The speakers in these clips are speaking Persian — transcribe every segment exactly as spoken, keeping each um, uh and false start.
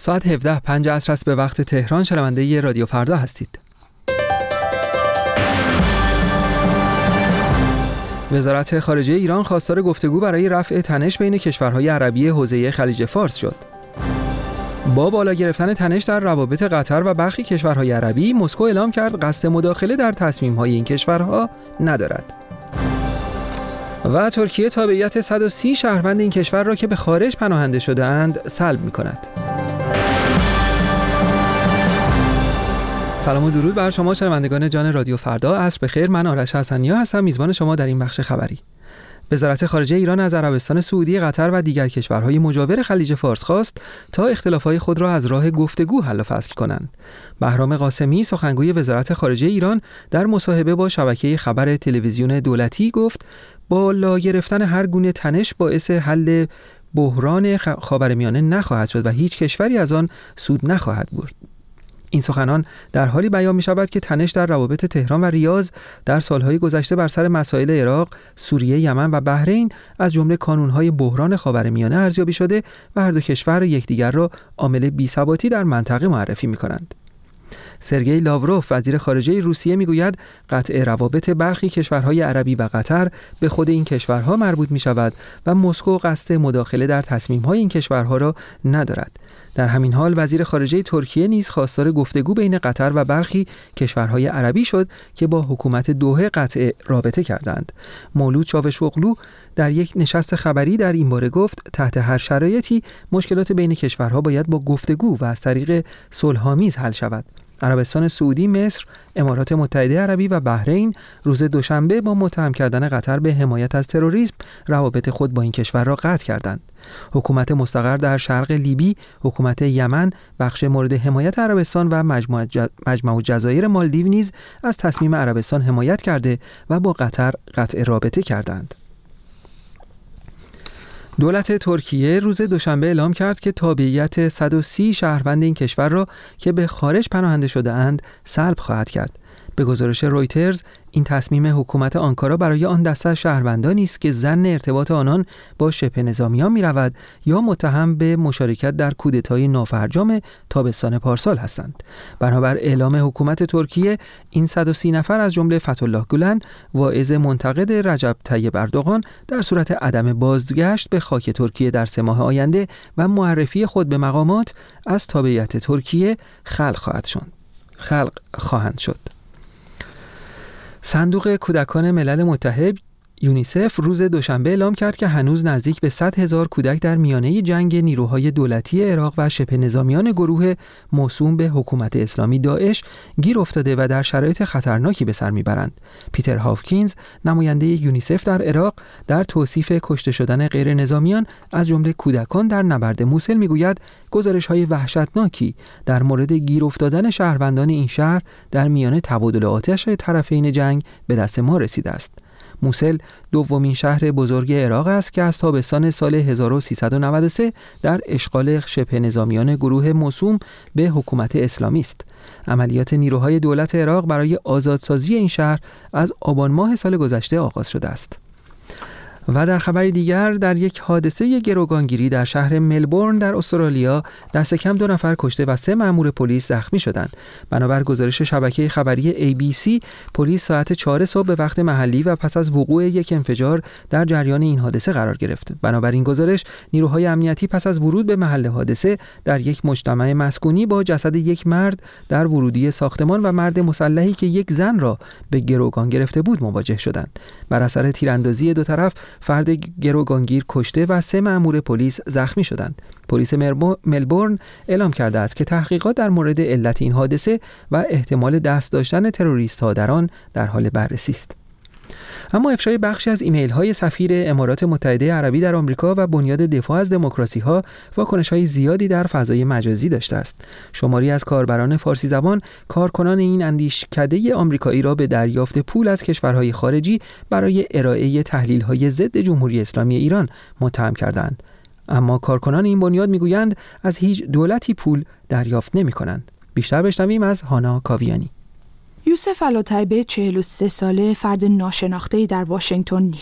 ساعت هفده و پنج عصر است به وقت تهران. شنونده رادیو فردا هستید. وزارت خارجه ایران خواستار گفتگو برای رفع تنش بین کشورهای عربی حوزه خلیج فارس شد. با بالا گرفتن تنش در روابط قطر و برخی کشورهای عربی، مسکو اعلام کرد قصد مداخله در تصمیم‌های این کشورها ندارد. و ترکیه تابعیت صد و سی شهروند این کشور را که به خارج پناهنده شده‌اند سلب می‌کند. سلام و درود بر شما شنوندگان جان رادیو فردا. عصر بخیر. من آرش حسنی‌ها هستم، میزبان شما در این بخش خبری. وزارت خارجه ایران از عربستان سعودی، قطر و دیگر کشورهای مجاور خلیج فارس خواست تا اختلافات خود را از راه گفتگو حل و فصل کنند. بهرام قاسمی، سخنگوی وزارت خارجه ایران، در مصاحبه با شبکه خبر تلویزیون دولتی گفت بالا گرفتن هر گونه تنش باعث حل بحران خاورمیانه نخواهد شد و هیچ کشوری از آن سود نخواهد برد. این سخنان در حالی بیان می شود که تنش در روابط تهران و ریاض در سالهای گذشته بر سر مسائل عراق، سوریه، یمن و بحرین از جمله کانونهای بحران خاورمیانه ارزیابی شده و هر دو کشور یکدیگر را عامل بی‌ثباتی در منطقه معرفی می کنند. سرگئی لاوروف، وزیر خارجه روسیه، میگوید قطع روابط برخی کشورهای عربی و قطر به خود این کشورها مربوط می شود و مسکو قصد مداخله در تصمیم‌های این کشورها را ندارد. در همین حال وزیر خارجه ترکیه نیز خواستار گفتگو بین قطر و برخی کشورهای عربی شد که با حکومت دوحه قطع رابطه کردند. مولود چاوشوغلو در یک نشست خبری در این باره گفت تحت هر شرایطی مشکلات بین کشورها باید با گفتگو و از طریق صلح‌آمیز حل شود. عربستان سعودی، مصر، امارات متحده عربی و بحرین روز دوشنبه با متهم کردن قطر به حمایت از تروریسم روابط خود با این کشور را قطع کردند. حکومت مستقر در شرق لیبی، حکومت یمن، بخش مورد حمایت عربستان و مجمع مجمع جزایر مالدیو نیز از تصمیم عربستان حمایت کرده و با قطر قطع رابطه کردند. دولت ترکیه روز دوشنبه اعلام کرد که تابعیت صد و سی شهروند این کشور را که به خارج پناهنده شده اند سلب خواهد کرد. به گزارش رویترز، این تصمیم حکومت آنکارا برای آن دسته از شهروندانی است که ظن ارتباط آنان با شبه نظامیان می رود یا متهم به مشارکت در کودتای نافرجام تابستان پارسال هستند. بنابر اعلام حکومت ترکیه، این صد و سی نفر از جمله فتح‌الله گولن، واعظ منتقد رجب طیب اردوغان، در صورت عدم بازگشت به خاک ترکیه در سه ماه آینده و معرفی خود به مقامات از تابعیت ترکیه خلق خواهد شد. خلق خواهند شد. صندوق کودکان ملل متحد یونیسف روز دوشنبه اعلام کرد که هنوز نزدیک به صد هزار کودک در میانه جنگ نیروهای دولتی عراق و شبه نظامیان گروه موسوم به حکومت اسلامی داعش گیر افتاده و در شرایط خطرناکی به سر میبرند. پیتر هافکینز، نماینده یونیسف در عراق، در توصیف کشته شدن غیر نظامیان از جمله کودکان در نبرد موصل میگوید گزارش‌های وحشتناکی در مورد گیر افتادن شهروندان این شهر در میان تبادل آتش طرفین جنگ به دست ما رسیده است. موصل دومین شهر بزرگ عراق است که از تابستان سال هزار و سیصد و نود و سه در اشغال شبه نظامیان گروه موسوم به حکومت اسلامی است. عملیات نیروهای دولت عراق برای آزادسازی این شهر از آبان ماه سال گذشته آغاز شده است. و در خبری دیگر، در یک حادثه گروگانگیری در شهر ملبورن در استرالیا دست کم دو نفر کشته و سه مأمور پلیس زخمی شدند. بنابر گزارش شبکه خبری ای بی سی، پلیس ساعت چهار صبح به وقت محلی و پس از وقوع یک انفجار در جریان این حادثه قرار گرفت. بنابر این گزارش، نیروهای امنیتی پس از ورود به محل حادثه در یک مجتمع مسکونی با جسد یک مرد در ورودی ساختمان و مرد مسلحی که یک زن را به گروگان گرفته بود مواجه شدند. بر اثر تیراندازی دو طرف فرد گروگانگیر کشته و سه مأمور پلیس زخمی شدند. پلیس ملبورن اعلام کرده است که تحقیقات در مورد علت این حادثه و احتمال دست داشتن تروریست‌ها در آن در حال بررسی است. اما افشای بخشی از ایمیل‌های سفیر امارات متحده عربی در آمریکا و بنیاد دفاع از دموکراسی‌ها واکنش‌های زیادی در فضای مجازی داشته است. شماری از کاربران فارسی زبان کارکنان این اندیشکده آمریکایی را به دریافت پول از کشورهای خارجی برای ارائه تحلیل‌های ضد جمهوری اسلامی ایران متهم کردند. اما کارکنان این بنیاد می‌گویند از هیچ دولتی پول دریافت نمی‌کنند. بیشتر بشنویم از هانا کاویانی. یوسف الاتیبه چهل و سه ساله فرد ناشناخته‌ای در واشنگتن نیست.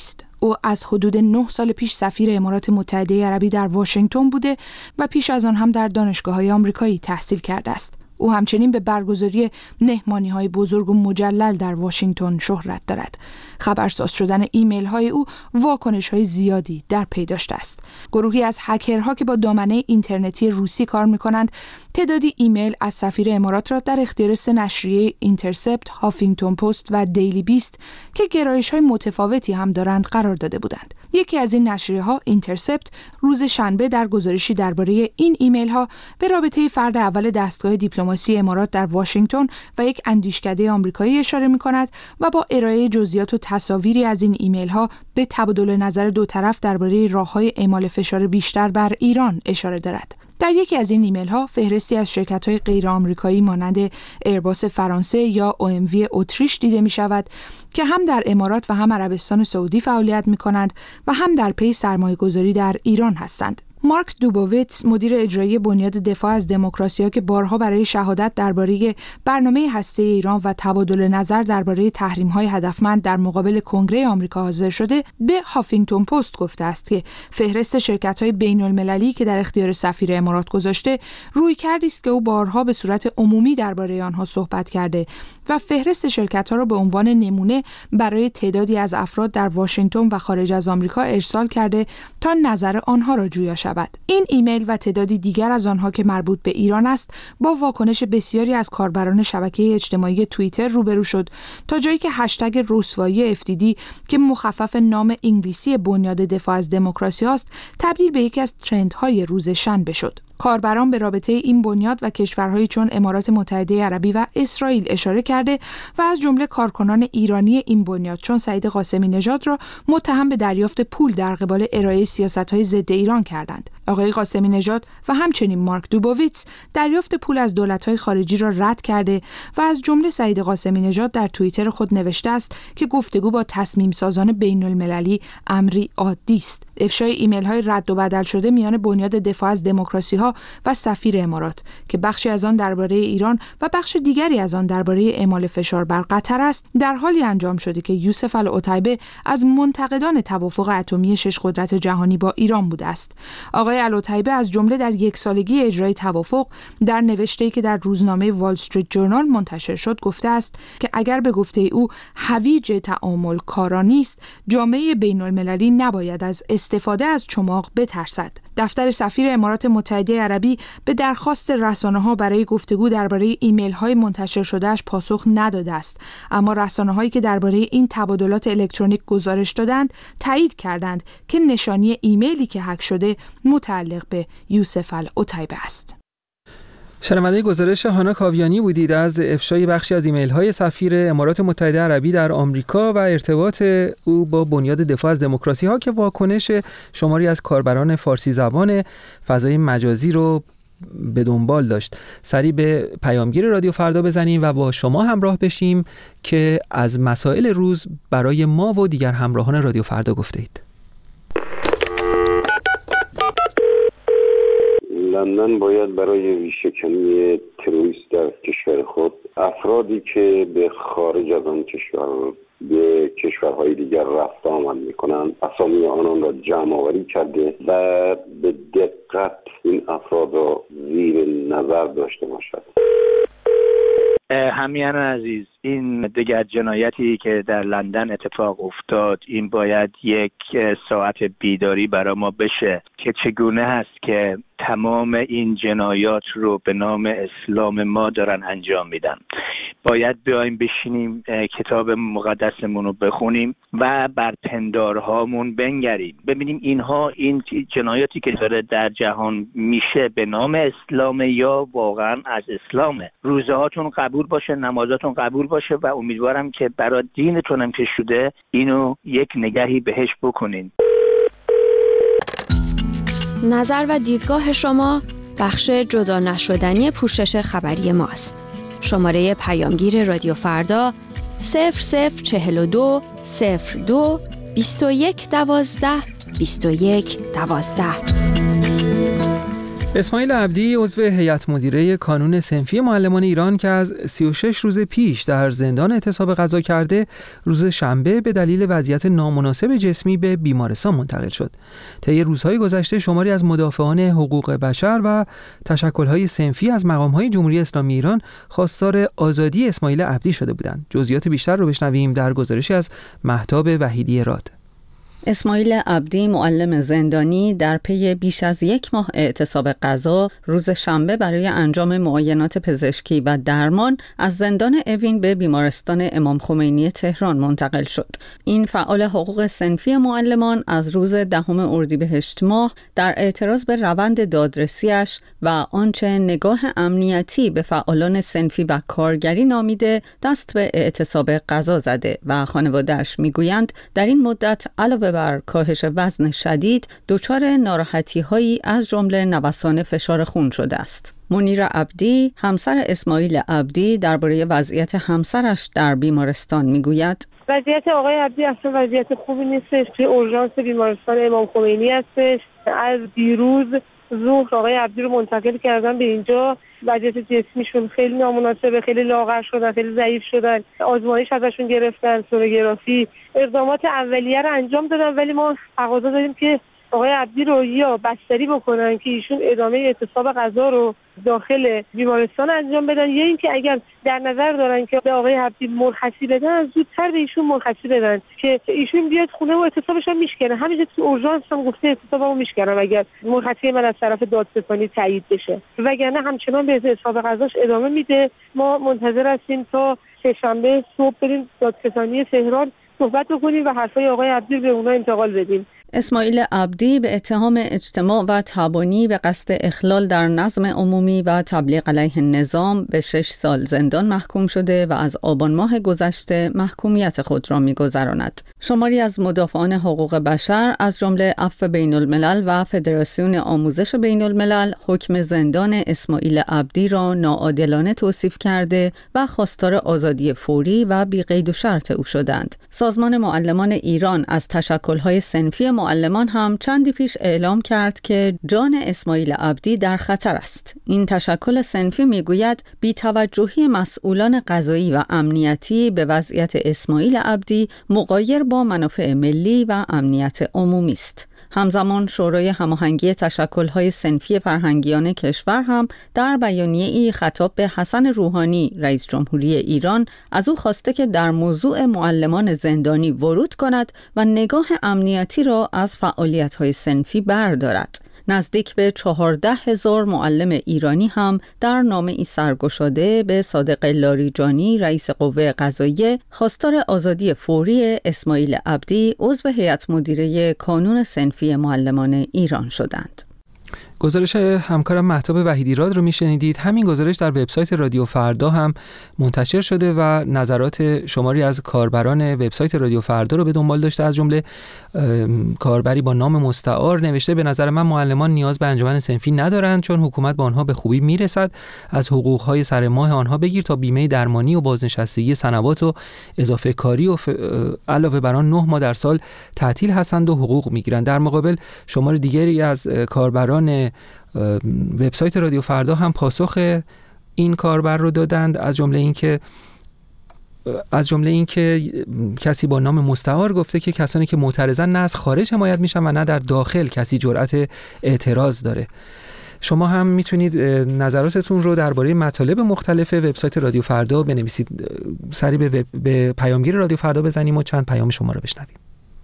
او از حدود نه سال پیش سفیر امارات متحده عربی در واشنگتن بوده و پیش از آن هم در دانشگاه‌های آمریکایی تحصیل کرده است. او همچنین به برگزاری مهمانی‌های بزرگ و مجلل در واشنگتن شهرت دارد. خبرساز شدن ایمیل‌های او واکنش‌های زیادی در پی داشته است. گروهی از هکرها که با دامنه اینترنتی روسی کار می‌کنند، تعدادی ایمیل از سفیر امارات را در اختیار سه نشریه اینترسپت، هافینگتون پست و دیلی بیست که گرایش‌های متفاوتی هم دارند قرار داده بودند. یکی از این نشریه‌ها، اینترسپت، روز شنبه در گزارشی درباره این ایمیل‌ها به رابطه فرد اول دستگاه دیپلماسی امارات در واشنگتن و یک اندیشکده آمریکایی اشاره می‌کند و با ارائه جزئیات و تصاویری از این ایمیل‌ها به تبادل نظر دو طرف درباره راه‌های اعمال فشار بیشتر بر ایران اشاره دارد. در یکی از این ایمیل‌ها فهرستی از شرکت‌های غیر آمریکایی مانند ایرباس فرانسه یا او ام وی اتریش دیده می‌شود که هم در امارات و هم عربستان سعودی فعالیت می‌کنند و هم در پی سرمایه‌گذاری در ایران هستند. مارک دوبوویتس، مدیر اجرایی بنیاد دفاع از دموکراسی که بارها برای شهادت درباره برنامه هسته ایران و تبادل نظر درباره تحریم‌های هدفمند در مقابل کنگره آمریکا حاضر شده، به هافینگتون پست گفته است که فهرست شرکت‌های بین‌المللی که در اختیار سفیر امارات گذاشته رویکردی است که او بارها به صورت عمومی درباره آنها صحبت کرده و فهرست شرکت‌ها را به عنوان نمونه برای تعدادی از افراد در واشنگتن و خارج از آمریکا ارسال کرده تا نظر آنها را جویا شود. این ایمیل و تعدادی دیگر از آنها که مربوط به ایران است با واکنش بسیاری از کاربران شبکه اجتماعی توییتر روبرو شد تا جایی که هشتگ رسوایی اف دی دی که مخفف نام انگلیسی بنیاد دفاع از دموکراسی است تبدیل به یکی از ترندهای روز شنبه شد. کاربران به رابطه این بنیاد و کشورهایی چون امارات متحده عربی و اسرائیل اشاره کرده و از جمله کارکنان ایرانی این بنیاد چون سعید قاسمی نژاد را متهم به دریافت پول در قبال ارائه سیاست‌های ضد ایران کردند. آقای قاسمی نژاد و همچنین مارک دوبوویتس دریافت پول از دولت‌های خارجی را رد کرده و از جمله سعید قاسمی نژاد در توییتر خود نوشته است که گفتگو با تصمیم سازان بین‌المللی امری عادی است. افشای ایمیل‌های رد و بدل شده میان بنیاد دفاع از دموکراسی‌ها و سفیر امارات که بخشی از آن درباره ایران و بخش دیگری از آن درباره اعمال فشار بر قطر است، در حالی انجام شده که یوسف العتیبه از منتقدان توافق اتمی شش قدرت جهانی با ایران بوده است. آقای العتیبه از جمله در یک سالگی اجرای توافق در نوشته‌ای که در روزنامه وال استریت جورنال منتشر شد گفته است که اگر به گفته او هویج تعامل کارا نیست، جامعه بین‌المللی نباید از استفاده از چماق بترسد. دفتر سفیر امارات متحده عربی به درخواست رسانه‌ها برای گفتگو درباره ایمیل‌های منتشر شده‌اش پاسخ نداده است، اما رسانه‌هایی که درباره این تبادلات الکترونیک گزارش دادند تایید کردند که نشانی ایمیلی که هک شده متعلق به یوسف العتیبه است. شنونده گزارش هانا کاویانی بودید از افشای بخشی از ایمیل‌های سفیر امارات متحده عربی در آمریکا و ارتباط او با بنیاد دفاع از دموکراسی‌ها که واکنش شماری از کاربران فارسی زبان فضای مجازی رو به دنبال داشت. سریع به پیامگیر رادیو فردا بزنیم و با شما همراه بشیم که از مسائل روز برای ما و دیگر همراهان رادیو فردا گفته اید. لندن باید برای ریشه‌کنی تروریست در کشور خود افرادی که به خارج از آن کشور به کشورهای دیگر رفت آمد میکنند اسامی آنان را جمع آوری کرده و به دقت این افراد را زیر نظر داشته باشد. همیهن عزیز، این دیگر جنایتی که در لندن اتفاق افتاد این باید یک ساعت بیداری برای ما بشه که چگونه هست که تمام این جنایات رو به نام اسلام ما دارن انجام میدن. باید بیایم بشینیم کتاب مقدسمون رو بخونیم و بر پندارهامون بنگریم ببینیم اینها این جنایاتی که داره در جهان میشه به نام اسلام یا واقعا از اسلامه. روزه هاتون قبول باشه، نمازاتون قبول باشه و امیدوارم که برای دینتون هم که شده اینو یک نگاهی بهش بکنین. نظر و دیدگاه شما بخش جدا نشدنی پوشش خبری ماست. شماره پیامگیر رادیو فردا صفر صفر چهل و دو صفر دو بیست و یک دوازده بیست و یک دوازده. اسماعیل عبدی عضو هیئت مدیره کانون صنفی معلمان ایران که از سی و شش روز پیش در زندان اعتصاب قضا کرده، روز شنبه به دلیل وضعیت نامناسب جسمی به بیمارستان منتقل شد. طی روزهای گذشته شماری از مدافعان حقوق بشر و تشکل‌های صنفی از مقام‌های جمهوری اسلامی ایران خواستار آزادی اسماعیل عبدی شده بودند. جزئیات بیشتر رو بشنویم در گزارشی از مهتاب وحیدی راد. اسماعیل عبدی معلم زندانی در پی بیش از یک ماه اعتصاب قضا روز شنبه برای انجام معاینات پزشکی و درمان از زندان اوین به بیمارستان امام خمینی تهران منتقل شد. این فعال حقوق صنفی معلمان از روز دهم اردیبهشت ماه در اعتراض به روند دادرسیش و آنچه نگاه امنیتی به فعالان صنفی و کارگری نامیده دست به اعتصاب قضا زده و خانواده‌اش میگویند در این مدت علاوه بر کاهش وزن شدید دچار ناراحتی‌هایی از جمله نوسان فشار خون شده است. منیر عبدی همسر اسماعیل عبدی درباره وضعیت همسرش در بیمارستان میگوید: وضعیت آقای عبدی اصلا وضعیت خوبی نیستش. توی اورژانس بیمارستان امام خمینی هستش. از دیروز ظهر آقای عبدی رو منتقل کردن به اینجا. وضعیت جسمیشون خیلی نامناسبه، خیلی لاغر شدن، خیلی ضعیف شدن. آزمایش ازشون گرفتن، سونوگرافی، اقدامات اولیه رو انجام دادن، ولی ما تقاضا داریم که آقای عبدی رو یا بستری بکنن که ایشون ادامه اعتصاب قضا رو داخل بیمارستان انجام بدن، یا اینکه اگر در نظر دارن که به آقای عبدی مرخصی بدن زودتر به ایشون مرخصی بدن که ایشون بیاد خونه و اعتصابش هم میشکنه. همینجوری تو اورژانس هم گفته اعتصابمو میشکنم اگر مرخصی من از طرف دادستانی تایید بشه، وگرنه همچنان به اعتصاب قضاش ادامه میده. ما منتظر هستیم تا سه‌شنبه صبح بریم دادستانی تهران صحبت بکنیم و حرفای آقای عبدی به اونا انتقال بدیم. اسماعیل عبدی به اتهام اجتماع و تبانی به قصد اخلال در نظم عمومی و تبلیغ علیه نظام به شش سال زندان محکوم شده و از آبان ماه گذشته محکومیت خود را می‌گذراند. شماری از مدافعان حقوق بشر از جمله عفو بین الملل و فدراسیون آموزش بین الملل حکم زندان اسماعیل عبدی را ناعادلانه توصیف کرده و خواستار آزادی فوری و بی قید و شرط او شدند. سازمان معلمان ایران از تشکل‌های صنفی معلمان هم چندی پیش اعلام کرد که جان اسماعیل عبدی در خطر است. این تشکل صنفی میگوید بی‌توجهی مسئولان قضایی و امنیتی به وضعیت اسماعیل عبدی مغایر با منافع ملی و امنیت عمومی است. همزمان شورای هماهنگی تشکل‌های صنفی فرهنگیان کشور هم در بیانیه‌ای خطاب به حسن روحانی رئیس جمهوری ایران از او خواسته که در موضوع معلمان زندانی ورود کند و نگاه امنیتی را از فعالیت‌های صنفی بردارد. نزدیک به چهارده هزار معلم ایرانی هم در نامه‌ای سرگشاده به صادق لاریجانی رئیس قوه قضاییه خواستار آزادی فوری اسماعیل عبدی عضو هیئت مدیره کانون صنفی معلمان ایران شدند. گزارش همکارم مهتاب وحیدی راد رو میشنیدید. همین گزارش در وبسایت رادیو فردا هم منتشر شده و نظرات شماری از کاربران وبسایت رادیو فردا رو به دنبال داشته. از جمله کاربری با نام مستعار نوشته: به نظر من معلمان نیاز به انجمن صنفی ندارند، چون حکومت به آنها به خوبی میرسد. از حقوق‌های سر ماه آنها بگیر تا بیمه درمانی و بازنشستگی سنوات و اضافه کاری و ف... علاوه بر آن نه ماه در سال تعطیل هستند و حقوق میگیرند. در مقابل شمار دیگری از کاربران وبسایت رادیو فردا هم پاسخ این کاربر رو دادند، از جمله اینکه از جمله اینکه کسی با نام مستعار گفته که کسانی که معترضن نه از خارج حمایت میشن و نه در داخل کسی جرأت اعتراض داره. شما هم میتونید نظراتتون رو درباره مطالب مختلف وبسایت رادیو فردا بنویسید. سری به, به پیامگیر رادیو فردا بزنیم و چند پیام شما رو بشنویم.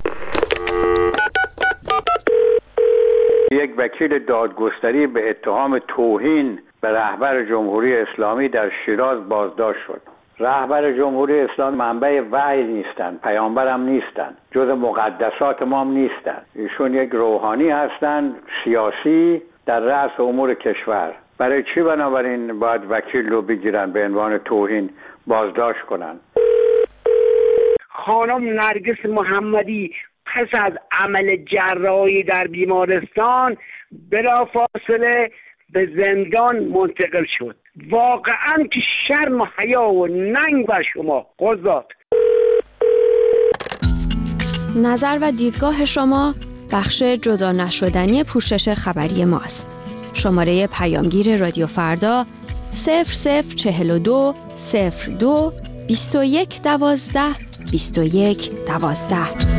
یک وکیل دادگستری به اتهام توهین به رهبر جمهوری اسلامی در شیراز بازداشت شد. رهبر جمهوری اسلامی منبع وحی نیستند، پیامبر هم نیستند، جز مقدسات ما هم نیستند. ایشون یک روحانی هستند، سیاسی در رأس امور کشور. برای چی بنابراین باید وکیل رو بگیرن به عنوان توهین بازداشت کنن؟ خانم نرگس محمدی پس از عمل جراحی در بیمارستان بلافاصله به زندان منتقل شد. واقعا که شرم و حیا و ننگ بر شما قضات. نظر و دیدگاه شما بخش جدا نشدنی پوشش خبری ماست. شماره پیامگیر رادیو فردا صفر صفر چهل و دو صفر دو بیست و یک دوازده بیست و یک دوازده.